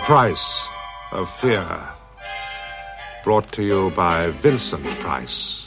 Price of Fear. Brought to you by Vincent Price.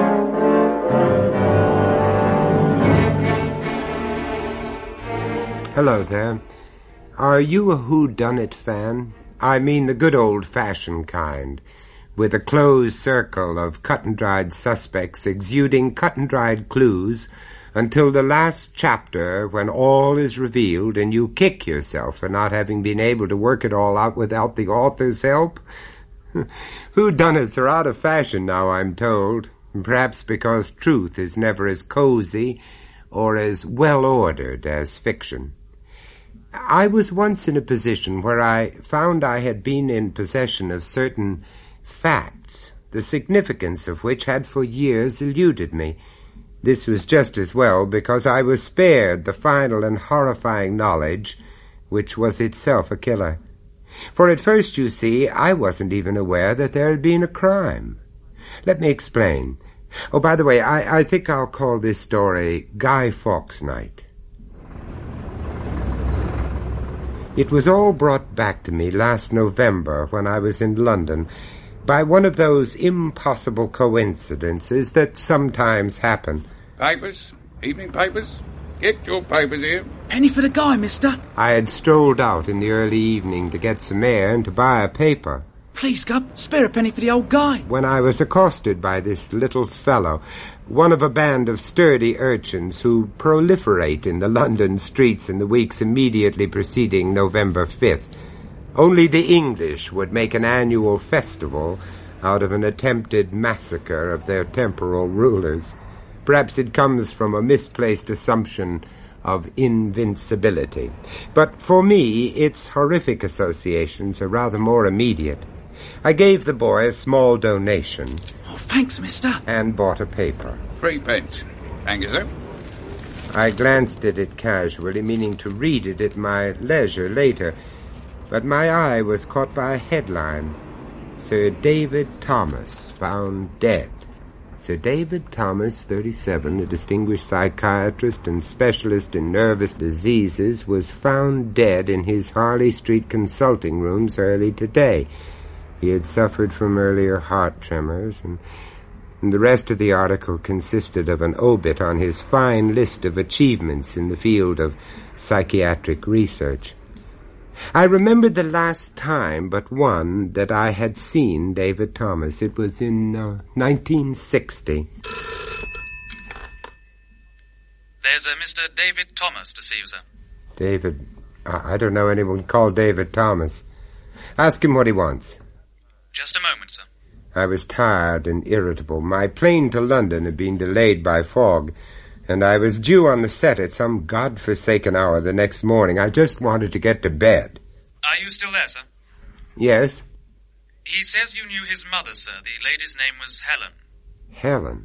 Hello there. Are you a whodunit fan? I mean the good old-fashioned kind, with a closed circle of cut-and-dried suspects exuding cut-and-dried clues until the last chapter, when all is revealed and you kick yourself for not having been able to work it all out without the author's help? Whodunits are out of fashion now, I'm told, perhaps because truth is never as cozy or as well-ordered as fiction. I was once in a position where I found I had been in possession of certain facts, the significance of which had for years eluded me. This was just as well, because I was spared the final and horrifying knowledge, which was itself a killer. For at first, you see, I wasn't even aware that there had been a crime. Let me explain. Oh, by the way, I think I'll call this story Guy Fawkes Night. It was all brought back to me last November when I was in London by one of those impossible coincidences that sometimes happen. Papers? Evening papers? Get your papers here. Penny for the guy, mister. I had strolled out in the early evening to get some air and to buy a paper. Please, Gup, spare a penny for the old guy. When I was accosted by this little fellow, one of a band of sturdy urchins who proliferate in the London streets in the weeks immediately preceding November 5th. Only the English would make an annual festival out of an attempted massacre of their temporal rulers. Perhaps it comes from a misplaced assumption of invincibility. But for me, its horrific associations are rather more immediate. I gave the boy a small donation. Oh, thanks, mister. And bought a paper. 3 pence. Thank you, sir. I glanced at it casually, meaning to read it at my leisure later. But my eye was caught by a headline. Sir David Thomas found dead. Sir David Thomas, 37, a distinguished psychiatrist and specialist in nervous diseases, was found dead in his Harley Street consulting rooms early today. He had suffered from earlier heart tremors, and the rest of the article consisted of an obit on his fine list of achievements in the field of psychiatric research. I remembered the last time but one that I had seen David Thomas. It was in 1960. There's a Mr. David Thomas to see you, sir. David? I don't know anyone called David Thomas. Ask him what he wants. Just a moment, sir. I was tired and irritable. My plane to London had been delayed by fog, and I was due on the set at some godforsaken hour the next morning. I just wanted to get to bed. Are you still there, sir? Yes? He says you knew his mother, sir. The lady's name was Helen. Helen?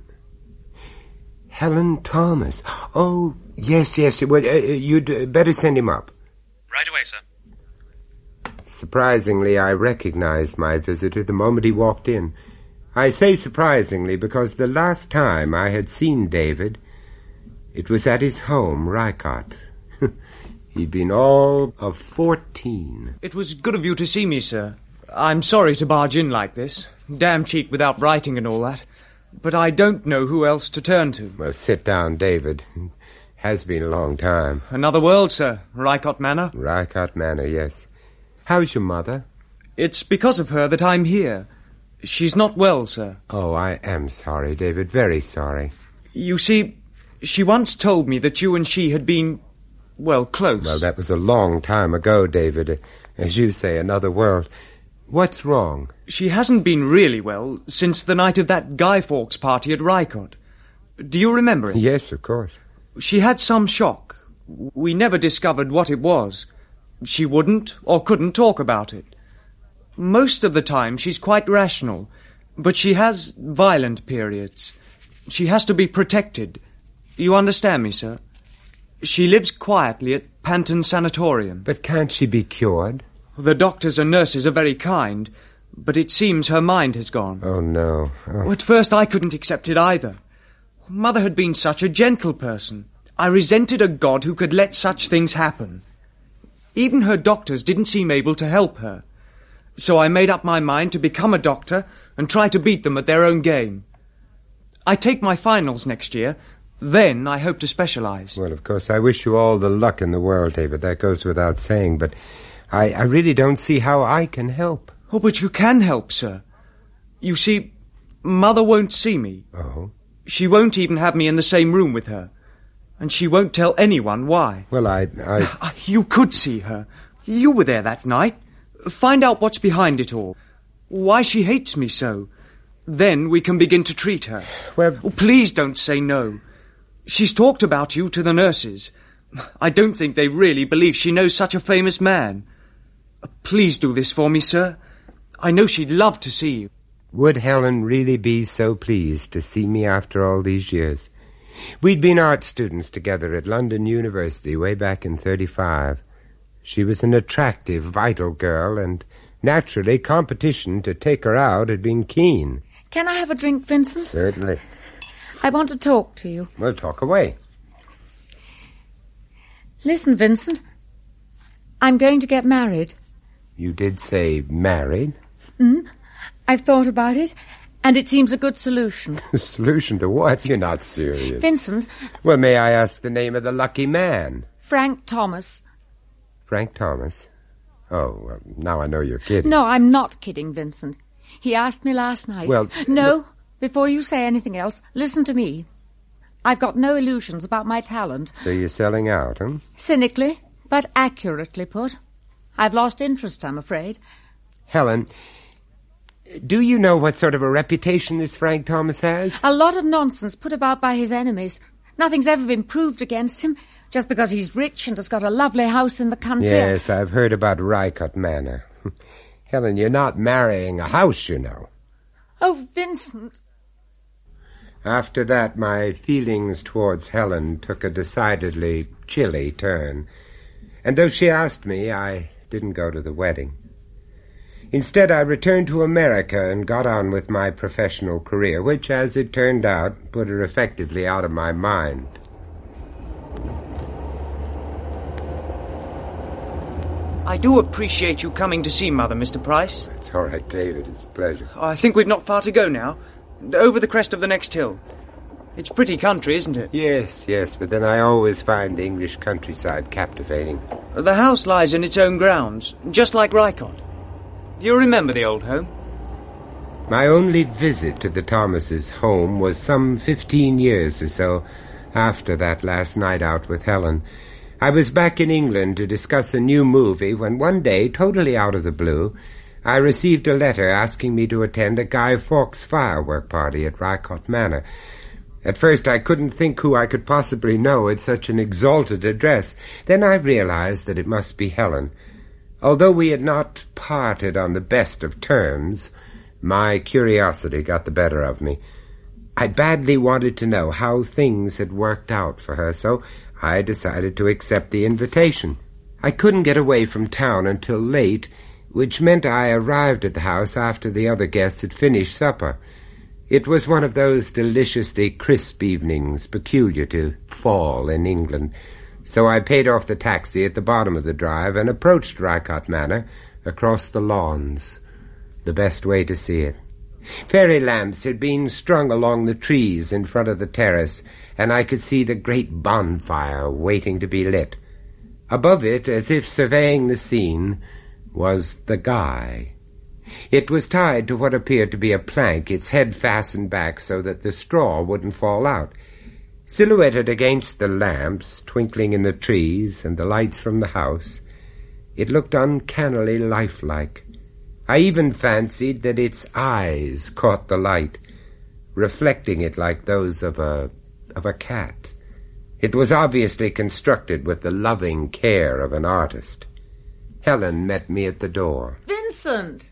Helen Thomas. Oh, yes. Well, you'd better send him up. Right away, sir. Surprisingly, I recognized my visitor the moment he walked in. I say surprisingly because the last time I had seen David, it was at his home, Rycott. He'd been all of 14. It was good of you to see me, sir. I'm sorry to barge in like this. Damn cheek without writing and all that. But I don't know who else to turn to. Well, sit down, David. Has been a long time. Another world, sir. Rycott Manor. Rycott Manor, yes. How's your mother? It's because of her that I'm here. She's not well, sir. Oh, I am sorry, David. Very sorry. You see, she once told me that you and she had been, well, close. Well, that was a long time ago, David. As you say, another world. What's wrong? She hasn't been really well since the night of that Guy Fawkes party at Rycott. Do you remember it? Yes, of course. She had some shock. We never discovered what it was. She wouldn't or couldn't talk about it. Most of the time she's quite rational, but she has violent periods. She has to be protected. You understand me, sir? She lives quietly at Panton Sanatorium. But can't she be cured? The doctors and nurses are very kind, but it seems her mind has gone. Oh, no. Oh. At first I couldn't accept it either. Mother had been such a gentle person. I resented a God who could let such things happen. Even her doctors didn't seem able to help her. So I made up my mind to become a doctor and try to beat them at their own game. I take my finals next year. Then I hope to specialize. Well, of course, I wish you all the luck in the world, David. That goes without saying, but I really don't see how I can help. Oh, but you can help, sir. You see, Mother won't see me. Oh? She won't even have me in the same room with her. And she won't tell anyone why. Well, You could see her. You were there that night. Find out what's behind it all. Why she hates me so. Then we can begin to treat her. Well... Oh, please don't say no. She's talked about you to the nurses. I don't think they really believe she knows such a famous man. Please do this for me, sir. I know she'd love to see you. Would Helen really be so pleased to see me after all these years? We'd been art students together at London University way back in 1935. She was an attractive, vital girl, and naturally competition to take her out had been keen. Can I have a drink, Vincent? Certainly. I want to talk to you. Well, talk away. Listen, Vincent. I'm going to get married. You did say married? I've thought about it, and it seems a good solution. Solution to what? You're not serious. Vincent. Well, may I ask the name of the lucky man? Frank Thomas. Frank Thomas? Oh, well, now I know you're kidding. No, I'm not kidding, Vincent. He asked me last night. Well... No, before you say anything else, listen to me. I've got no illusions about my talent. So you're selling out, huh? Cynically, but accurately put. I've lost interest, I'm afraid. Helen, do you know what sort of a reputation this Frank Thomas has? A lot of nonsense put about by his enemies. Nothing's ever been proved against him, just because he's rich and has got a lovely house in the country. Yes, I've heard about Rycott Manor. Helen, you're not marrying a house, you know. Oh, Vincent. After that, my feelings towards Helen took a decidedly chilly turn. And though she asked me, I didn't go to the wedding. Instead, I returned to America and got on with my professional career, which, as it turned out, put her effectively out of my mind. I do appreciate you coming to see Mother, Mr. Price. It's all right, David. It's a pleasure. I think we've not far to go now. Over the crest of the next hill. It's pretty country, isn't it? Yes, but then I always find the English countryside captivating. The house lies in its own grounds, just like Rycott. Do you remember the old home? My only visit to the Thomases' home was some 15 years or so after that last night out with Helen. I was back in England to discuss a new movie when one day, totally out of the blue, I received a letter asking me to attend a Guy Fawkes firework party at Rycott Manor. At first I couldn't think who I could possibly know at such an exalted address. Then I realized that it must be Helen. Although we had not parted on the best of terms, my curiosity got the better of me. I badly wanted to know how things had worked out for her, so I decided to accept the invitation. I couldn't get away from town until late, which meant I arrived at the house after the other guests had finished supper. It was one of those deliciously crisp evenings peculiar to fall in England, so I paid off the taxi at the bottom of the drive and approached Rycott Manor across the lawns, the best way to see it. Fairy lamps had been strung along the trees in front of the terrace, and I could see the great bonfire waiting to be lit. Above it, as if surveying the scene, was the Guy. It was tied to what appeared to be a plank, its head fastened back so that the straw wouldn't fall out. Silhouetted against the lamps, twinkling in the trees and the lights from the house, it looked uncannily lifelike. I even fancied that its eyes caught the light, reflecting it like those of a cat. It was obviously constructed with the loving care of an artist. Helen met me at the door. Vincent!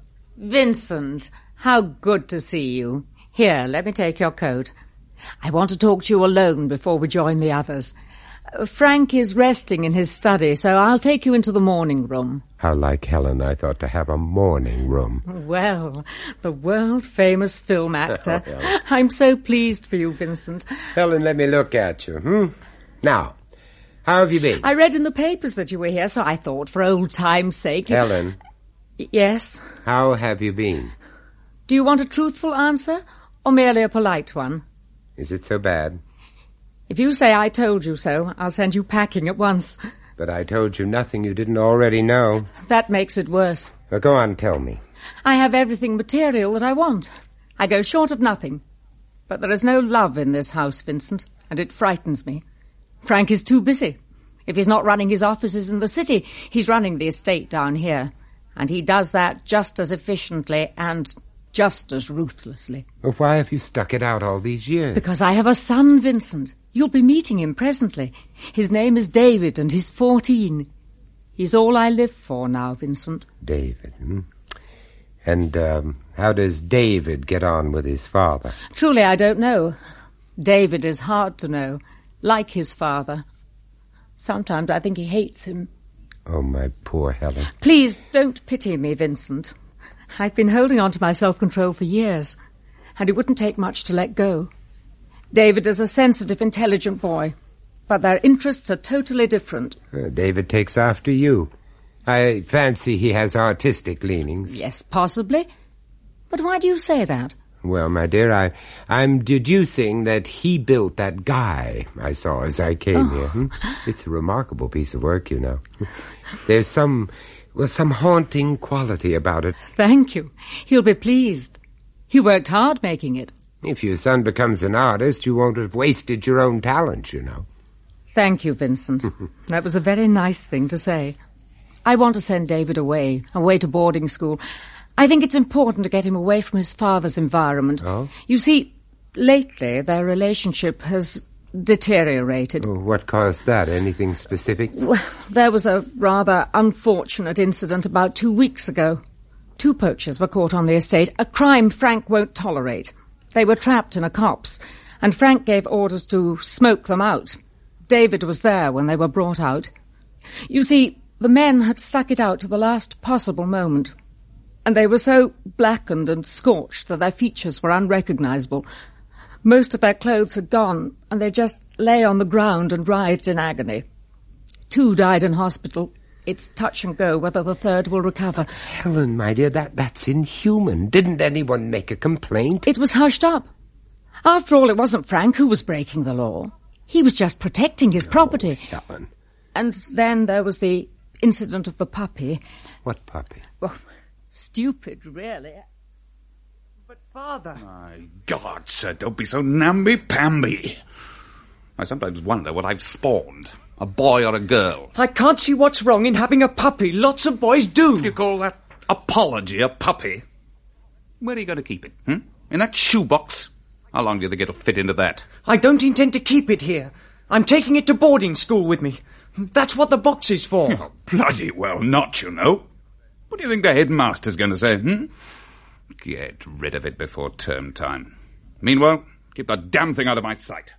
Vincent, how good to see you. Here, let me take your coat. I want to talk to you alone before we join the others. Frank is resting in his study, so I'll take you into the morning room. How like Helen I thought to have a morning room. Well, the world-famous film actor. Oh, I'm so pleased for you, Vincent. Helen, let me look at you, Now, How have you been? I read in the papers that you were here, so I thought, for old time's sake... Helen. Yes? How have you been? Do you want a truthful answer, or merely a polite one? Is it so bad? If you say I told you so, I'll send you packing at once. But I told you nothing you didn't already know. That makes it worse. Well, go on, tell me. I have everything material that I want. I go short of nothing. But there is no love in this house, Vincent, and it frightens me. Frank is too busy. If he's not running his offices in the city, he's running the estate down here. And he does that just as efficiently and just as ruthlessly. Well, why have you stuck it out all these years? Because I have a son, Vincent. You'll be meeting him presently. His name is David, and he's 14. He's all I live for now, Vincent. David, And how does David get on with his father? Truly, I don't know. David is hard to know, like his father. Sometimes I think he hates him. Oh, my poor Helen. Please don't pity me, Vincent. I've been holding on to my self-control for years, and it wouldn't take much to let go. David is a sensitive, intelligent boy, but their interests are totally different. David takes after you. I fancy he has artistic leanings. Yes, possibly. But why do you say that? Well, my dear, I'm deducing that he built that guy I saw as I came here. It's a remarkable piece of work, you know. There's some haunting quality about it. Thank you. He'll be pleased. You worked hard making it. If your son becomes an artist, you won't have wasted your own talent, you know. Thank you, Vincent. That was a very nice thing to say. I want to send David away to boarding school. I think it's important to get him away from his father's environment. Oh? You see, lately their relationship has deteriorated. Oh, what caused that? Anything specific? Well, there was a rather unfortunate incident about 2 weeks ago. 2 poachers were caught on the estate, a crime Frank won't tolerate. They were trapped in a copse, and Frank gave orders to smoke them out. David was there when they were brought out. You see, the men had stuck it out to the last possible moment, and they were so blackened and scorched that their features were unrecognizable. Most of their clothes had gone, and they just lay on the ground and writhed in agony. 2 died in hospital. It's touch and go whether the third will recover. Helen, my dear, that's inhuman. Didn't anyone make a complaint? It was hushed up. After all, it wasn't Frank who was breaking the law. He was just protecting his property. Helen. And then there was the incident of the puppy. What puppy? Well, stupid, really. But, Father... My God, sir, don't be so namby-pamby. I sometimes wonder what I've spawned. A boy or a girl. I can't see what's wrong in having a puppy. Lots of boys do. You call that apology a puppy? Where are you going to keep it? In that shoebox? How long do you think it'll fit into that? I don't intend to keep it here. I'm taking it to boarding school with me. That's what the box is for. Oh, bloody well not, you know. What do you think the headmaster's going to say, Get rid of it before term time. Meanwhile, keep the damn thing out of my sight.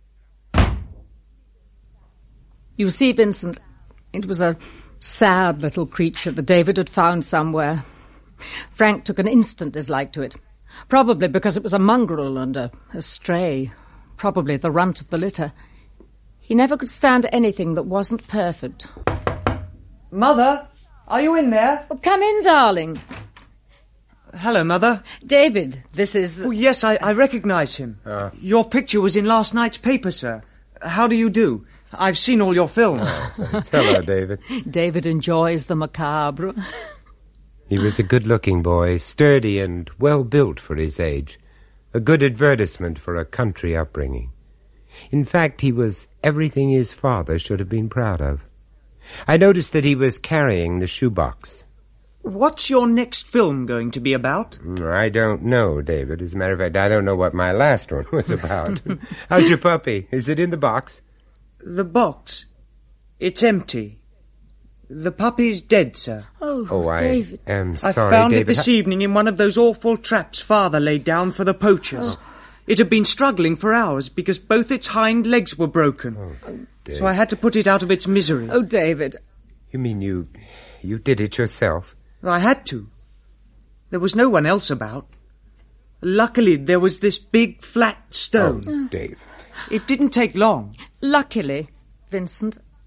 You see, Vincent, it was a sad little creature that David had found somewhere. Frank took an instant dislike to it, probably because it was a mongrel and a stray, probably the runt of the litter. He never could stand anything that wasn't perfect. Mother, are you in there? Oh, come in, darling. Hello, Mother. David, this is... Oh, yes, I recognise him. Your picture was in last night's paper, sir. How do you do? I've seen all your films. Hello, David. David enjoys the macabre. He was a good-looking boy, sturdy and well-built for his age. A good advertisement for a country upbringing. In fact, he was everything his father should have been proud of. I noticed that he was carrying the shoebox. What's your next film going to be about? I don't know, David. As a matter of fact, I don't know what my last one was about. How's your puppy? Is it in the box? The box? It's empty. The puppy's dead, sir. Oh, David. I am I sorry, found David. it this evening in one of those awful traps Father laid down for the poachers. It had been struggling for hours because both its hind legs were broken. So I had to put it out of its misery. Oh, David. You mean you did it yourself? I had to. There was no one else about. Luckily, there was this big flat stone. Oh, David. It didn't take long. Luckily, Vincent,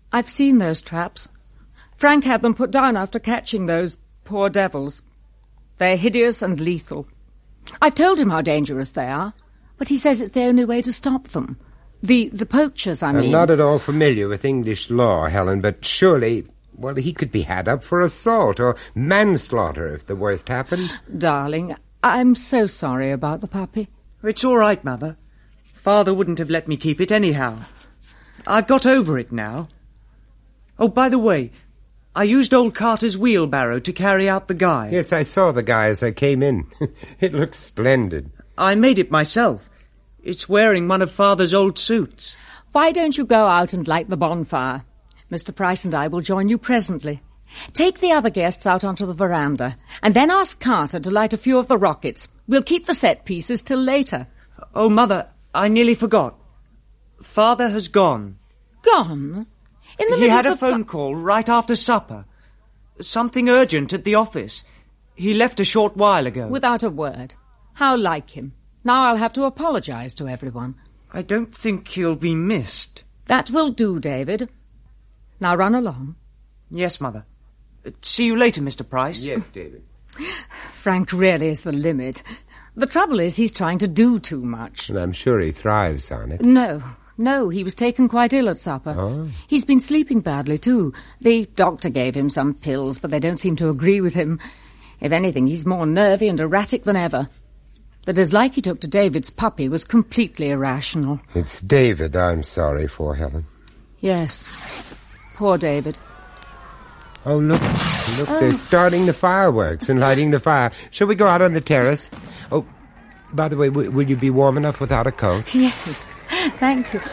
I've seen those traps. Frank had them put down after catching those poor devils. They're hideous and lethal. I've told him how dangerous they are, but he says it's the only way to stop them. The poachers, I mean. I'm not at all familiar with English law, Helen, but surely, well, he could be had up for assault or manslaughter if the worst happened. Darling, I'm so sorry about the puppy. It's all right, Mother. Father wouldn't have let me keep it anyhow. I've got over it now. Oh, by the way, I used old Carter's wheelbarrow to carry out the guy. Yes, I saw the guy as I came in. It looks splendid. I made it myself. It's wearing one of Father's old suits. Why don't you go out and light the bonfire? Mr. Price and I will join you presently. Take the other guests out onto the veranda, and then ask Carter to light a few of the rockets. We'll keep the set pieces till later. Oh, Mother, I nearly forgot. Father has gone. Gone? He had a phone call right after supper. Something urgent at the office. He left a short while ago. Without a word. How like him. Now I'll have to apologize to everyone. I don't think he'll be missed. That will do, David. Now run along. Yes, Mother. See you later, Mr. Price. Yes, David. Frank really is the limit. The trouble is he's trying to do too much. And I'm sure he thrives on it. No, he was taken quite ill at supper. Oh. He's been sleeping badly, too. The doctor gave him some pills, but they don't seem to agree with him. If anything, he's more nervy and erratic than ever. The dislike he took to David's puppy was completely irrational. It's David I'm sorry for, Helen. Yes. Poor David. Oh, look, they're starting the fireworks and lighting the fire. Shall we go out on the terrace? Oh, by the way, will you be warm enough without a coat? Yes, thank you.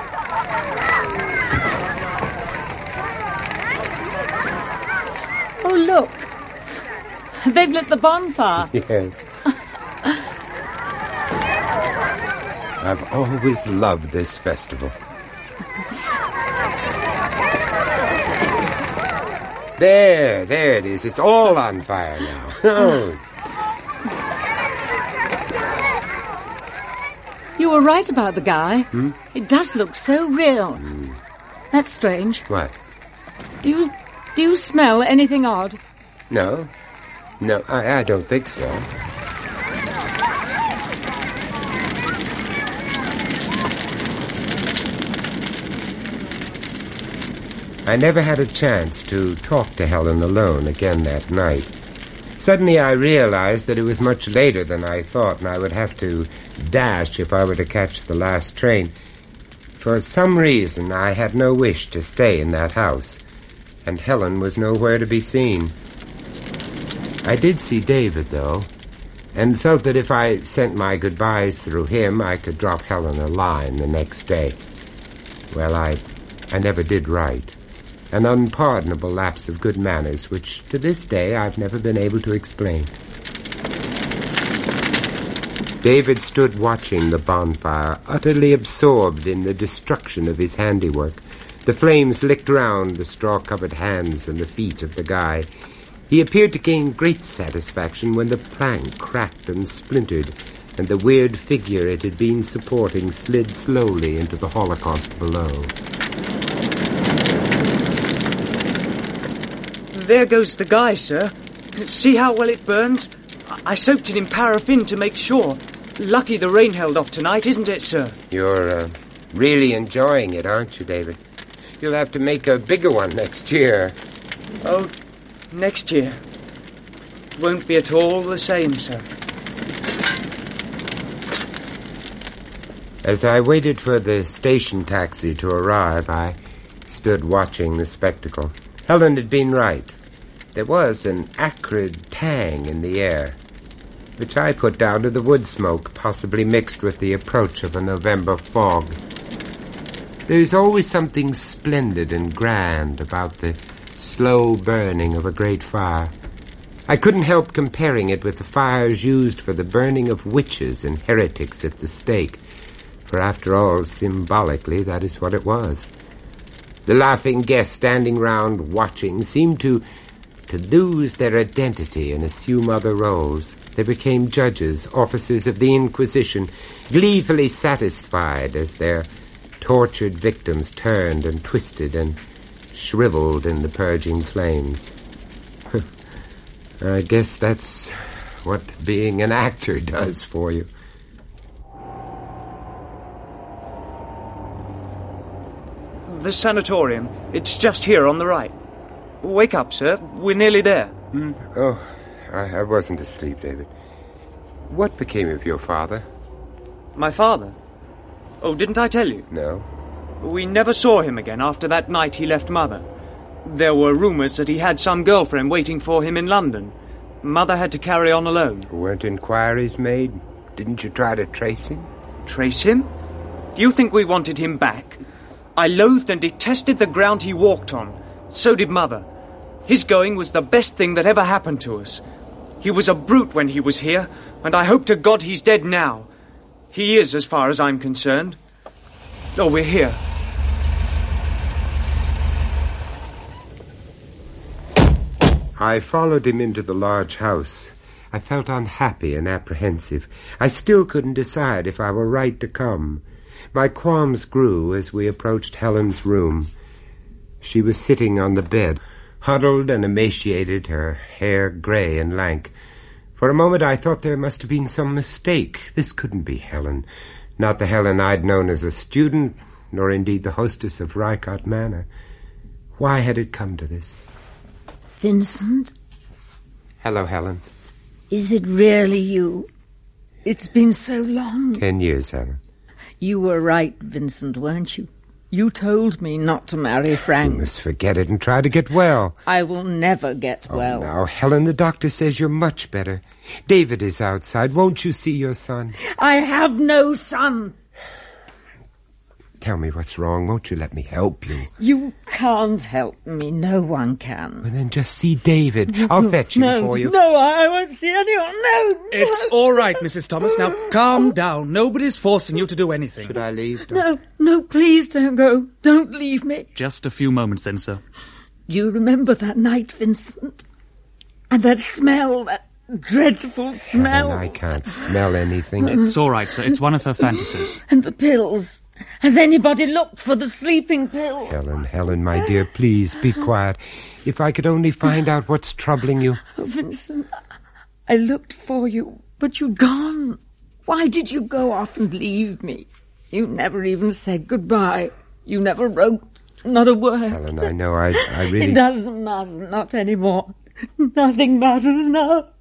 Oh, look. They've lit the bonfire. Yes. I've always loved this festival. There it is. It's all on fire now. Oh. You were right about the guy. It does look so real. That's strange. What? Do you smell anything odd? No, I don't think so. I never had a chance to talk to Helen alone again that night. Suddenly I realized that it was much later than I thought, and I would have to dash if I were to catch the last train. For some reason, I had no wish to stay in that house, and Helen was nowhere to be seen. I did see David, though, and felt that if I sent my goodbyes through him, I could drop Helen a line the next day. Well, I never did write. An unpardonable lapse of good manners, which to this day I've never been able to explain. David stood watching the bonfire, utterly absorbed in the destruction of his handiwork. The flames licked round the straw-covered hands and the feet of the guy. He appeared to gain great satisfaction when the plank cracked and splintered, and the weird figure it had been supporting slid slowly into the Holocaust below. There goes the guy, sir. See how well it burns? I soaked it in paraffin to make sure. Lucky the rain held off tonight, isn't it, sir? You're really enjoying it, aren't you, David? You'll have to make a bigger one next year. Oh, next year. Won't be at all the same, sir. As I waited for the station taxi to arrive, I stood watching the spectacle. Helen had been right. There was an acrid tang in the air, which I put down to the wood smoke, possibly mixed with the approach of a November fog. There's always something splendid and grand about the slow burning of a great fire. I couldn't help comparing it with the fires used for the burning of witches and heretics at the stake, for after all, symbolically, that is what it was. The laughing guests standing round watching seemed to lose their identity and assume other roles. They became judges, officers of the Inquisition, gleefully satisfied as their tortured victims turned and twisted and shriveled in the purging flames. I guess that's what being an actor does for you. The sanatorium. It's just here on the right. Wake up, sir. We're nearly there. Oh, I wasn't asleep, David. What became of your father? My father? Oh, didn't I tell you? No. We never saw him again after that night he left Mother. There were rumours that he had some girlfriend waiting for him in London. Mother had to carry on alone. Weren't inquiries made? Didn't you try to trace him? Trace him? Do you think we wanted him back? I loathed and detested the ground he walked on. So did Mother. His going was the best thing that ever happened to us. He was a brute when he was here, and I hope to God he's dead now. He is, as far as I'm concerned. Oh, we're here. I followed him into the large house. I felt unhappy and apprehensive. I still couldn't decide if I were right to come. My qualms grew as we approached Helen's room. She was sitting on the bed, huddled and emaciated, her hair gray and lank. For a moment I thought there must have been some mistake. This couldn't be Helen. Not the Helen I'd known as a student, nor indeed the hostess of Rycott Manor. Why had it come to this? Vincent? Hello, Helen. Is it really you? It's been so long. 10 years, Helen. You were right, Vincent, weren't you? You told me not to marry Frank. You must forget it and try to get well. I will never get well. Now, Helen, the doctor says you're much better. David is outside. Won't you see your son? I have no son. Tell me what's wrong. Won't you let me help you? You can't help me. No one can. Well, then just see David. I'll fetch him for you. No, I won't see anyone. No. It's all right, Mrs. Thomas. Now, calm down. Nobody's forcing you to do anything. Should I leave, Doctor? No, please don't go. Don't leave me. Just a few moments then, sir. Do you remember that night, Vincent? And that smell, that dreadful smell? Helen, I can't smell anything. It's all right, sir. It's one of her fantasies. And the pills. Has anybody looked for the sleeping pills? Helen, my dear, please be quiet. If I could only find out what's troubling you. Oh, Vincent, I looked for you, but you'd gone. Why did you go off and leave me? You never even said goodbye. You never wrote, not a word. Helen, I know, I really... It doesn't matter, not anymore. Nothing matters now.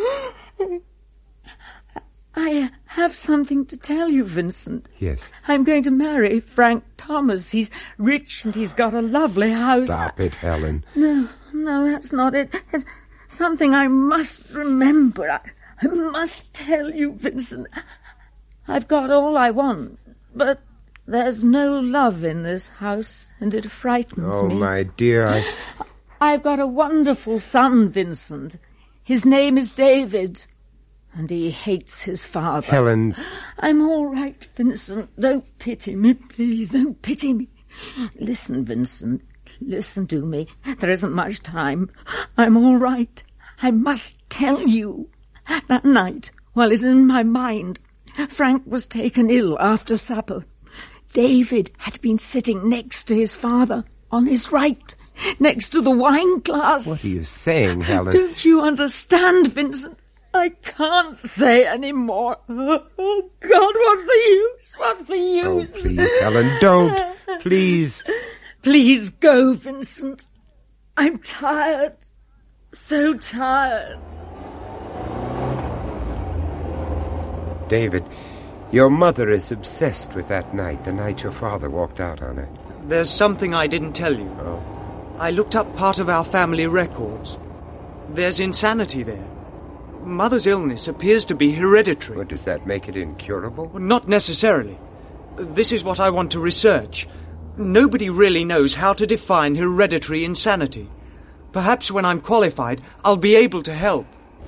I have something to tell you, Vincent. Yes. I'm going to marry Frank Thomas. He's rich and he's got a lovely house. Stop it, Helen. No, that's not it. There's something I must remember. I must tell you, Vincent. I've got all I want, but there's no love in this house, and it frightens me. Oh, my dear, I've got a wonderful son, Vincent. His name is David. And he hates his father. Helen... I'm all right, Vincent. Don't pity me, please. Don't pity me. Listen, Vincent. Listen to me. There isn't much time. I'm all right. I must tell you. That night, while it's in my mind, Frank was taken ill after supper. David had been sitting next to his father, on his right, next to the wine glass. What are you saying, Helen? Don't you understand, Vincent? I can't say any more. Oh, God, what's the use? What's the use? Oh, please, Helen, don't. Please. Please go, Vincent. I'm tired. So tired. David, your mother is obsessed with that night, the night your father walked out on her. There's something I didn't tell you. Oh. I looked up part of our family records. There's insanity there. Mother's illness appears to be hereditary. Well, does that make it incurable? Well, not necessarily. This is what I want to research. Nobody really knows how to define hereditary insanity. Perhaps when I'm qualified, I'll be able to help.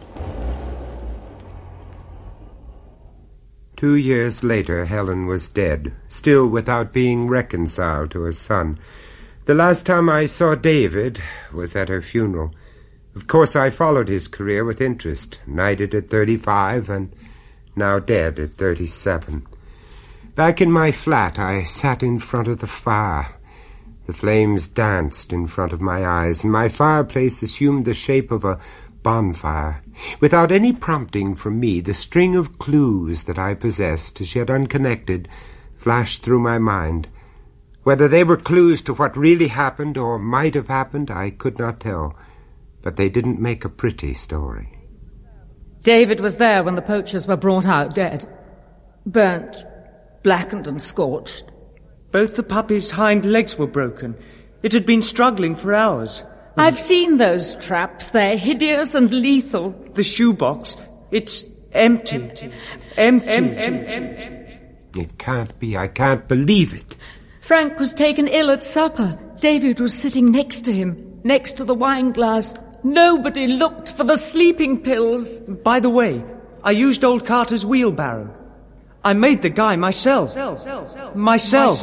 2 years later, Helen was dead, still without being reconciled to her son. The last time I saw David was at her funeral. Of course, I followed his career with interest, knighted at 35 and now dead at 37. Back in my flat, I sat in front of the fire. The flames danced in front of my eyes, and my fireplace assumed the shape of a bonfire. Without any prompting from me, the string of clues that I possessed, as yet unconnected, flashed through my mind. Whether they were clues to what really happened or might have happened, I could not tell, but they didn't make a pretty story. David was there when the poachers were brought out dead. Burnt, blackened and scorched. Both the puppy's hind legs were broken. It had been struggling for hours. I've seen those traps. They're hideous and lethal. The shoebox, it's empty. Empty. It can't be. I can't believe it. Frank was taken ill at supper. David was sitting next to him, next to the wine glass. Nobody looked for the sleeping pills. By the way, I used old Carter's wheelbarrow. I made the guy myself. Myself.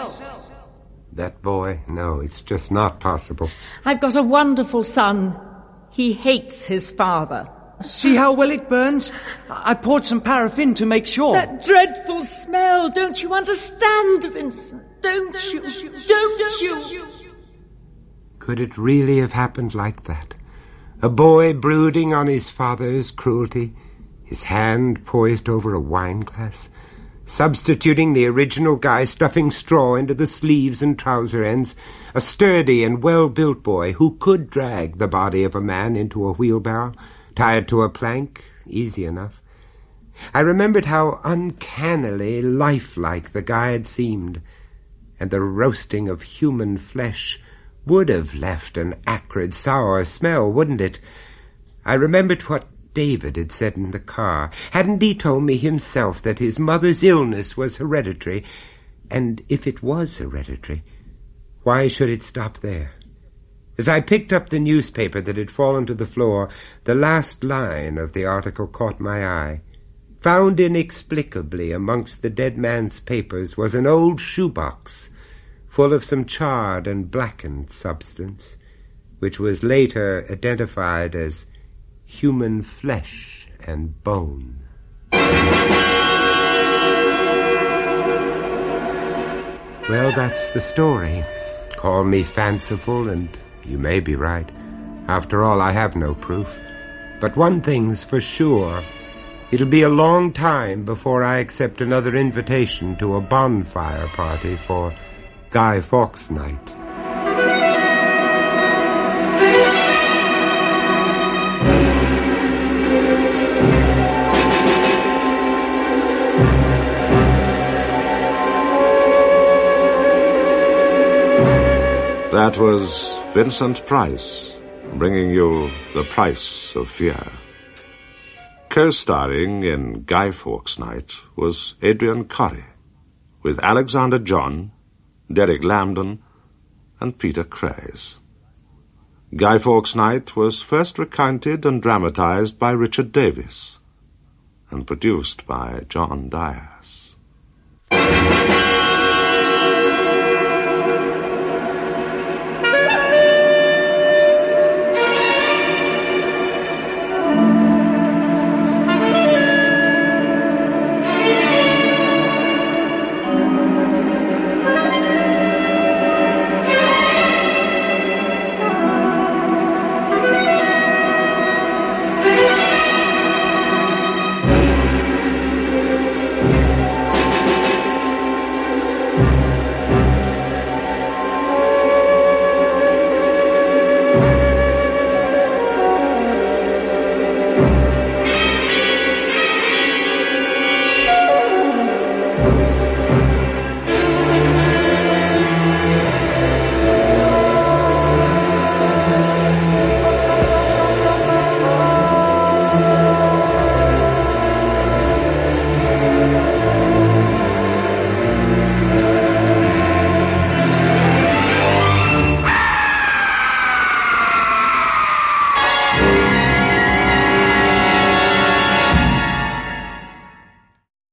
That boy? No, it's just not possible. I've got a wonderful son. He hates his father. See how well it burns? I poured some paraffin to make sure. That dreadful smell. Don't you understand, Vincent? Don't you? Don't you? Could it really have happened like that? A boy brooding on his father's cruelty, his hand poised over a wine glass, substituting the original guy, stuffing straw into the sleeves and trouser ends, a sturdy and well-built boy who could drag the body of a man into a wheelbarrow, tied to a plank, easy enough. I remembered how uncannily lifelike the guy had seemed, and the roasting of human flesh would have left an acrid, sour smell, wouldn't it? I remembered what David had said in the car. Hadn't he told me himself that his mother's illness was hereditary? And if it was hereditary, why should it stop there? As I picked up the newspaper that had fallen to the floor, the last line of the article caught my eye. Found inexplicably amongst the dead man's papers was an old shoebox full of some charred and blackened substance, which was later identified as human flesh and bone. Well, that's the story. Call me fanciful, and you may be right. After all, I have no proof. But one thing's for sure. It'll be a long time before I accept another invitation to a bonfire party for Guy Fawkes Night. That was Vincent Price, bringing you The Price of Fear. Co-starring in Guy Fawkes Night was Adrian Corrie, with Alexander John, Derek Lambden, and Peter Craze. Guy Fawkes Night was first recounted and dramatized by Richard Davies, and produced by John Dias.